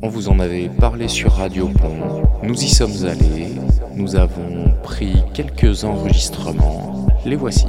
On vous en avait parlé sur Radio Pont, nous y sommes allés, nous avons pris quelques enregistrements, les voici.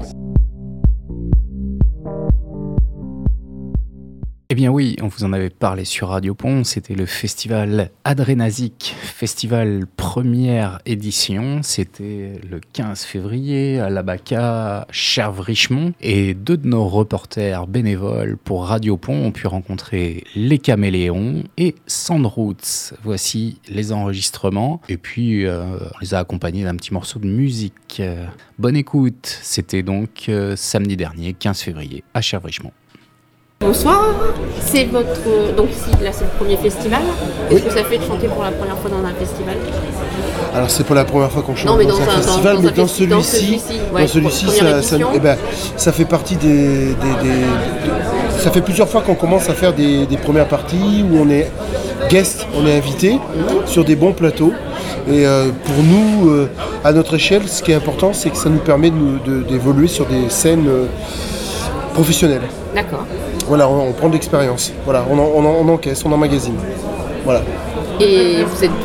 Eh bien oui, on vous en avait parlé sur Radio Pont, c'était le festival Adrénasique, festival première édition, c'était le 15 février à l'Abaca, Cherves-Richemont, et deux de nos reporters bénévoles pour Radio Pont ont pu rencontrer les Caméléons et Sandroots. Voici les enregistrements, et puis on les a accompagnés d'un petit morceau de musique. Bonne écoute, c'était donc samedi dernier, 15 février, à Cherves-Richemont. Bonsoir, c'est votre... Donc ici, là, c'est le premier festival. Qu'est-ce que ça fait de chanter pour la première fois dans un festival ? Alors, c'est pas la première fois qu'on chante dans un festival, mais dans celui-ci, ça fait partie des... Ça fait plusieurs fois qu'on commence à faire des premières parties où on est guest, on est invité sur des bons plateaux. Et pour nous, à notre échelle, ce qui est important, c'est que ça nous permet d'évoluer sur des scènes professionnelles. D'accord. Voilà, on prend de l'expérience. Voilà, on encaisse, on emmagasine. Voilà. Et vous êtes d'où ?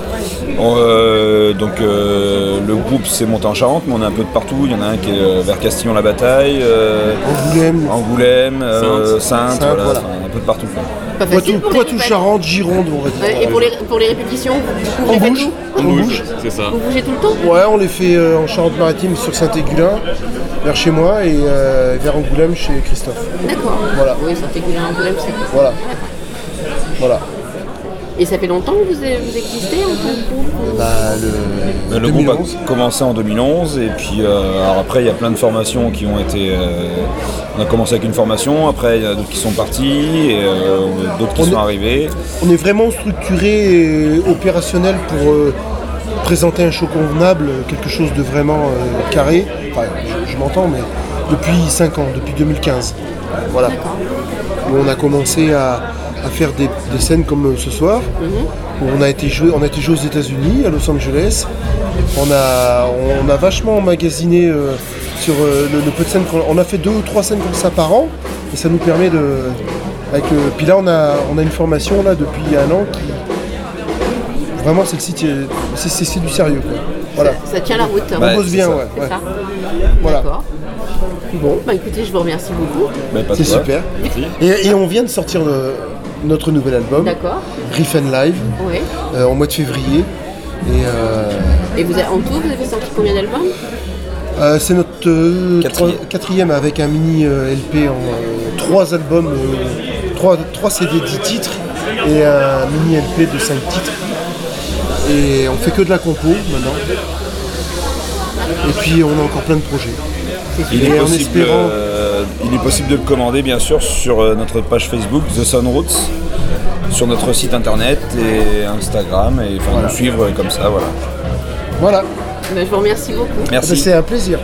Le groupe s'est monté en Charente, mais on est un peu de partout. Il y en a un qui est vers Castillon-la-Bataille, Angoulême, Saintes, voilà. Un peu de partout. Poitou, Charente, Gironde, on va dire. Et pour les répétitions, on bouge, c'est ça. Vous bougez tout le temps ? Ouais, on les fait en Charente-Maritime sur Saint-Égulin, vers chez moi, et vers Angoulême chez Christophe. D'accord. Voilà. Oui, Saint-Égulin, Angoulême, c'est Voilà. Voilà. Et ça fait longtemps que vous existez en tant que groupe ? Le groupe a commencé en 2011 et puis alors après il y a plein de formations qui ont été... on a commencé avec une formation, après il y en a d'autres qui sont partis et d'autres qui sont arrivés. On est vraiment structuré et opérationnel pour présenter un show convenable, quelque chose de vraiment carré. Enfin, je m'entends, mais depuis 5 ans, depuis 2015. Voilà. D'accord. Où on a commencé à faire des scènes comme ce soir, où on a été joué aux États-Unis, à Los Angeles. On a vachement emmagasiné sur le peu de scènes on a fait 2 ou 3 scènes comme ça par an, et ça nous permet de. Puis là, on a une formation là depuis 1 an qui. Vraiment, c'est le site, c'est du sérieux, quoi. Voilà. Ça tient la route. On bosse bien, ouais. C'est ça. Voilà. D'accord. Bon, écoutez, je vous remercie beaucoup. C'est super. Et on vient de sortir notre nouvel album, d'accord. Riff and Live, ouais. En mois de février. Et en tout, vous avez sorti combien d'albums ? C'est notre quatrième avec un mini LP en 3 albums, 3 CD 10 titres et un mini LP de 5 titres. Et on fait que de la compo maintenant. Et puis on a encore plein de projets. Il est possible de le commander bien sûr sur notre page Facebook The Sandroots, sur notre site internet et Instagram, et nous suivre comme ça, voilà. Je vous remercie beaucoup. Merci. C'est un plaisir.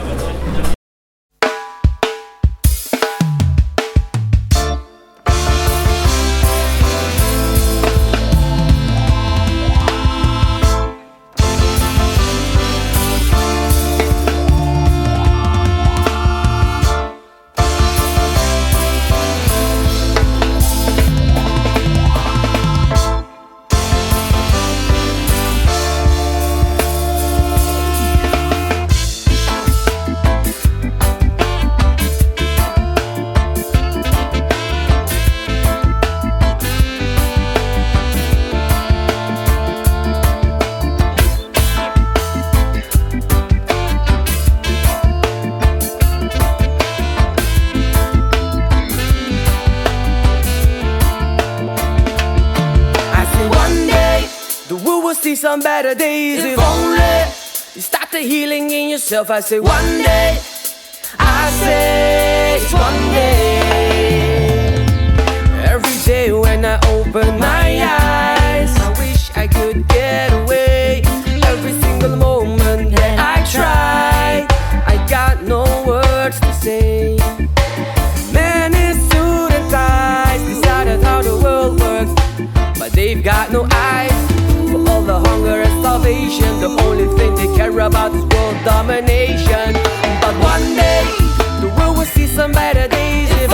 Some better days if only you start the healing in yourself. I say one day, I say it's one day. Every day when I open my eyes, I wish I could get away. Every single moment that I try, I got no words to say. Many student eyes decided how the world works, but they've got no eyes. The hunger and starvation, the only thing they care about is world domination. But one day, the world will see some better days if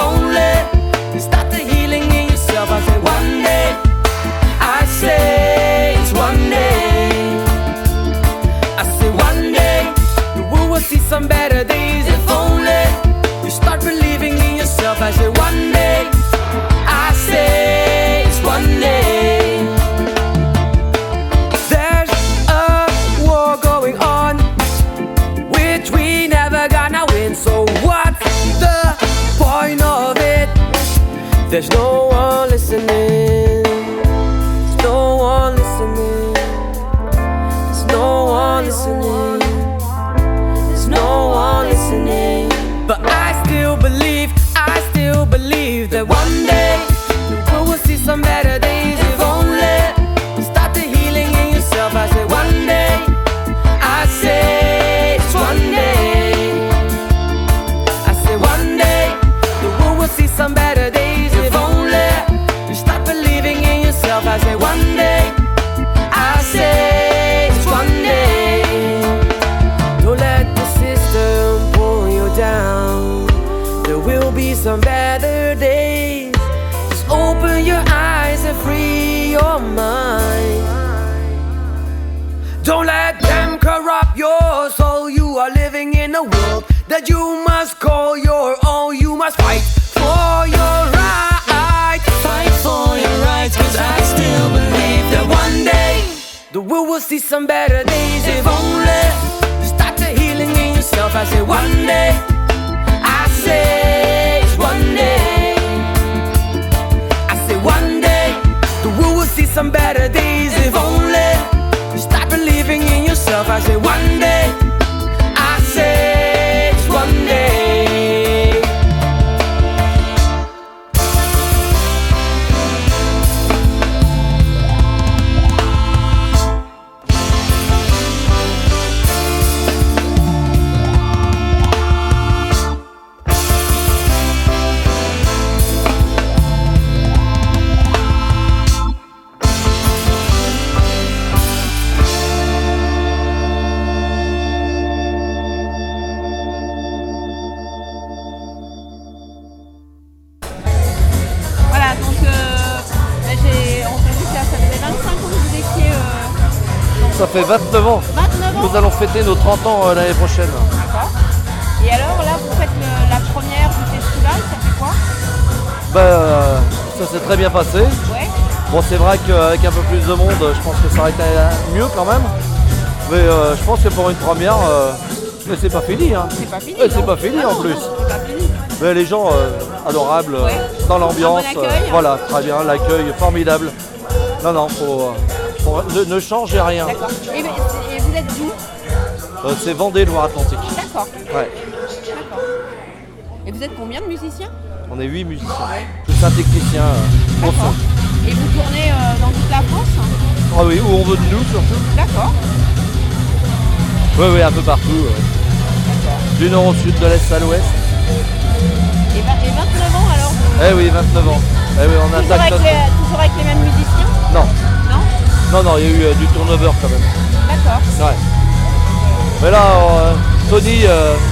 There's no one listening. There's no one listening. There's no one listening. There's no one listening. But I still believe that one day we will see some better days. If only you start the healing in yourself. I say one day, I say it's one day. I say one day the world will see some better days. If only you start believing in yourself. I say one day, I say it's one day. Don't let the system pull you down. There will be some better days. Just open your eyes and free your mind. Don't let them corrupt your soul. You are living in a world that you must call your own. You must fight for your rights. Fight for your rights, cause I still believe that one day the world will see some better days. If only you start the healing in yourself. I say one day, I say it's one day. I say one day the world will see some better days. If only you start believing in yourself. I say one day, I say it's one day. Voilà, donc on peut dire que ça faisait 25 ans que vous étiez. Ça fait 29 ans. 29 ans. Nous allons fêter nos 30 ans l'année prochaine. D'accord. Et alors là, vous faites la première du festival, ça fait quoi? Ça s'est très bien passé. Ouais. Bon, c'est vrai qu'avec un peu plus de monde, je pense que ça aurait été mieux quand même. Mais je pense que pour une première, mais c'est pas fini. Hein. C'est pas fini. Et c'est pas fini en plus. C'est pas fini. Mais les gens adorables, Ouais. dans l'ambiance, Un bon accueil. voilà, très bien, l'accueil formidable. Non, ne changez rien. D'accord. Et vous êtes d'où? C'est Vendée, Loire-Atlantique. D'accord. Ouais. D'accord. Et vous êtes combien de musiciens? On est 8 musiciens, plus un technicien au son. D'accord. Et vous tournez dans toute la France? Ah oui, où on veut de nous surtout. D'accord. Oui, un peu partout. Du nord au sud, de l'est à l'ouest. Et 29 ans alors Eh oui, 29 ans. Eh oui, on toujours, attaque avec toujours avec les mêmes musiciens? Non, Non. il y a eu du turnover quand même. D'accord. Ouais. Mais là, Tony,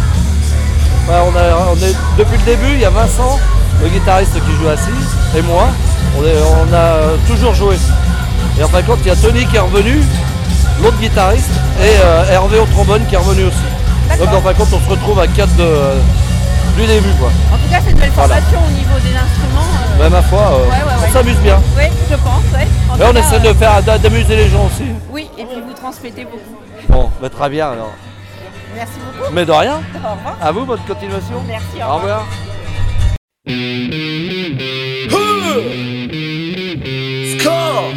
on est depuis le début, il y a Vincent, le guitariste qui joue assis, et moi, on a toujours joué. Et en fin de compte, il y a Tony qui est revenu, l'autre guitariste, et Hervé au trombone qui est revenu aussi. Donc en fin de compte, on se retrouve à 4 du début, quoi. En tout cas, c'est une belle formation au niveau des instruments. Ma foi, on s'amuse bien. Oui, je pense, oui. Et on essaie d'amuser les gens aussi. Oui, et puis vous transmettez beaucoup. Bon, très bien alors. Merci beaucoup. Mais de rien. Au revoir. À vous, bonne continuation. Merci, Au revoir. Score.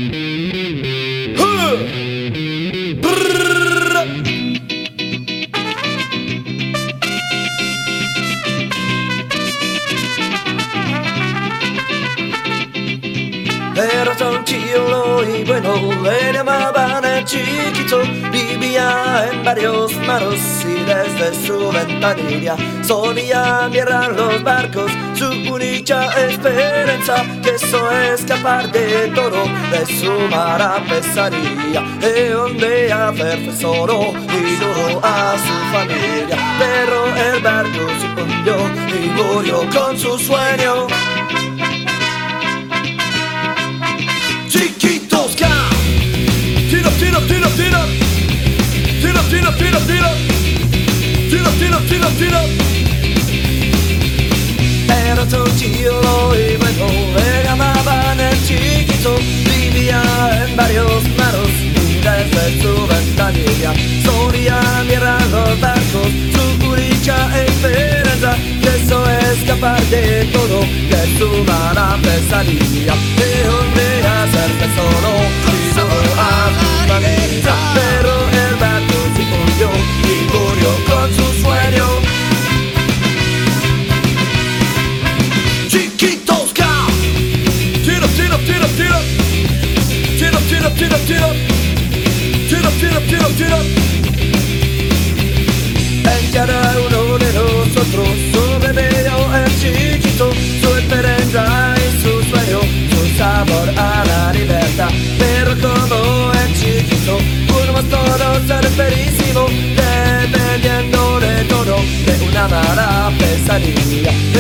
Era tranquilo y bueno, le llamaban el chiquito. Vivía en varios mares y desde su ventanilla solía mirar los barcos. Su única esperanza quiso escapar de todo, de su mala pesadilla. De donde hacer tesoro y duro a su familia. Pero el barco se hundió y murió con su sueño. Chiquitos can. Tira, tira, tira, tira. Tira, tira, tira, tira. Tira, tira, tira, tira. Era tranquilo y bueno, le llamaban el chiquito. Vivía en varios mares y desde su ventanilla solía mirar los barcos. Su única esperanza quiso escapar de todo, de su mala pesadilla. Dijo un día hacerse solo y no a su manera, pero el barco se hundió y murió con su sueño. Chiquitos K, tira, tira, tira, tira, tira, tira, tira, tira, tira, tira, tira, tira. En cada uno de nosotros sobrevivió el chiquito, su esperanza y su sueño, su sabor a la libertad. Pero como el chiquito, podemos todos ser felices, dependiendo de todo, de una mala pesadilla.